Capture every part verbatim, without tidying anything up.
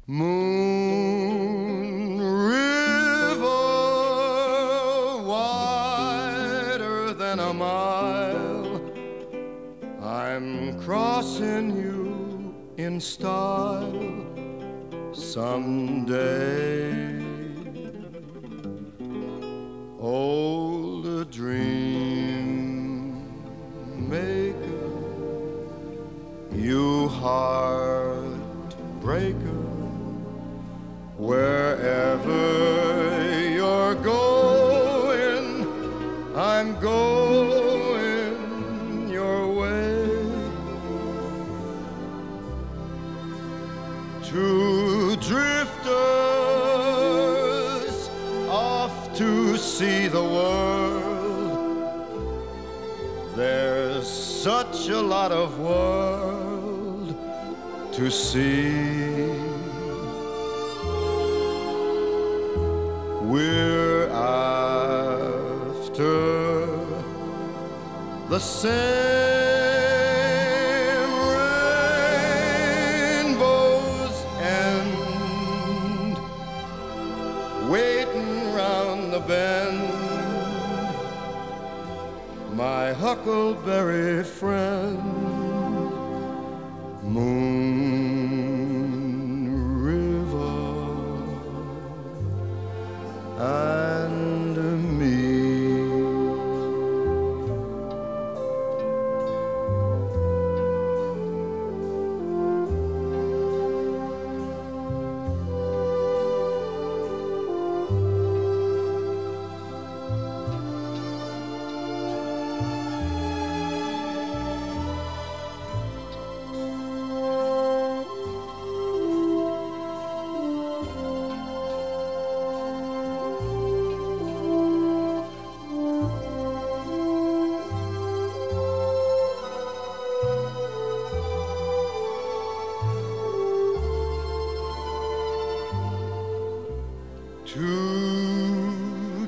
Moon River, wider than a mile, I'm crossing you in style someday. Old dream maker, you heartbreaker, wherever you're going, I'm going your way. Two drifters off to see the world. There's such a lot of world to see. We're after the same rainbow's end, waiting round the bend, my huckleberry friend, Moon River and me. Two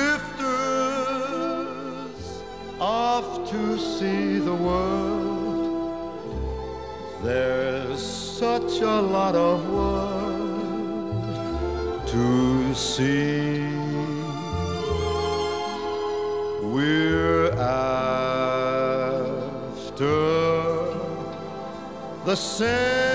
drifters off to see the world. There's such a lot of world to see. We're after the same